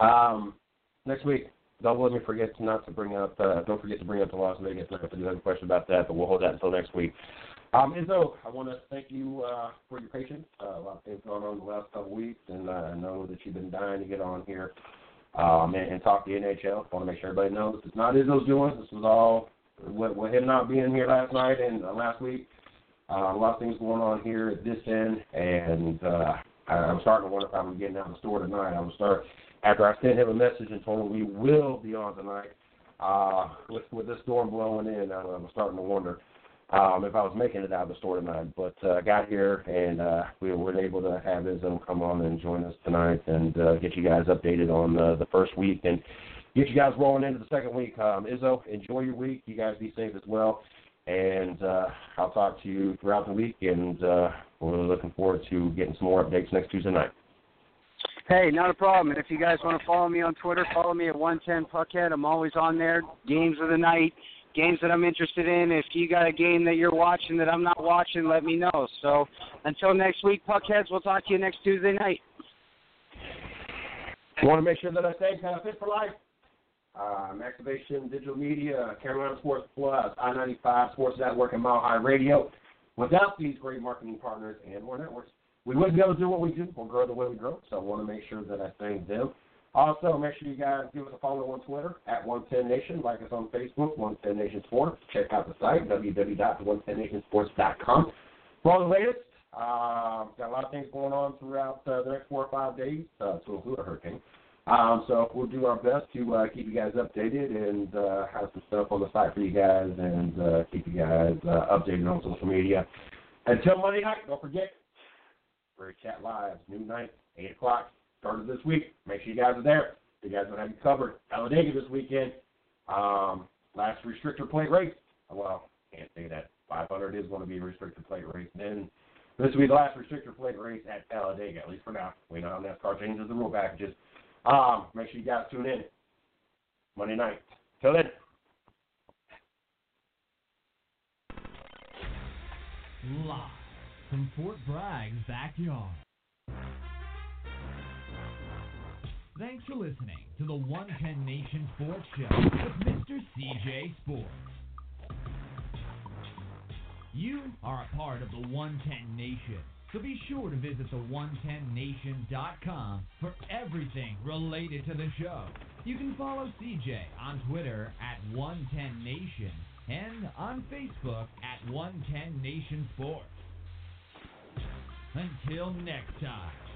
Next week, don't forget to bring up the Las Vegas. I do have a question about that, but we'll hold that until next week. Izzo, I want to thank you for your patience. A lot of things going on the last couple of weeks, and I know that you've been dying to get on here and talk to the NHL. I want to make sure everybody knows it's not Izzo's doing. This was all with him not being here last night and last week. A lot of things going on here at this end, and I'm starting to wonder if I'm getting out of the store tonight. I will start after I sent him a message and told him we will be on tonight. With this storm blowing in, I'm starting to wonder if I was making it out of the store tonight. But I got here, and we were able to have Izzo come on and join us tonight and get you guys updated on the first week and get you guys rolling into the second week. Izzo, enjoy your week. You guys be safe as well. And I'll talk to you throughout the week, and we're looking forward to getting some more updates next Tuesday night. Hey, not a problem. And if you guys want to follow me on Twitter, follow me at 110 Puckhead. I'm always on there. Games of the night, games that I'm interested in. If you got a game that you're watching that I'm not watching, let me know. So until next week, Puckheads, we'll talk to you next Tuesday night. I want to make sure that I say kind of fit for life. Activation, Digital Media, Carolina Sports Plus, I-95 Sports Network, and Mile High Radio. Without these great marketing partners and more networks, we wouldn't be able to do what we do or grow the way we grow. So I want to make sure that I thank them. Also, make sure you guys give us a follow on Twitter at 110Nation. Like us on Facebook, 110 Nation Sports. Check out the site, www.110nationsports.com. For all the latest, got a lot of things going on throughout the next 4 or 5 days to include a hurricane. So we'll do our best to keep you guys updated and have some stuff on the site for you guys and keep you guys updated on social media. Until Monday night, don't forget, we're at Chat Live, noon night, 8 o'clock, started this week. Make sure you guys are there. You guys will have you covered. Talladega this weekend. Last restrictor plate race. Well, can't say that. 500 is going to be a restrictor plate race. Then this will be the last restrictor plate race at Talladega, at least for now. We know how NASCAR changes the rule packages. Make sure you guys tune in Monday night. Till then. Live from Fort Bragg's backyard. Thanks for listening to the 110 Nation Sports Show with Mr. CJ Sports. You are a part of the 110 Nation, so be sure to visit the110nation.com for everything related to the show. You can follow CJ on Twitter at 110Nation and on Facebook at 110 Nation Sports. Until next time.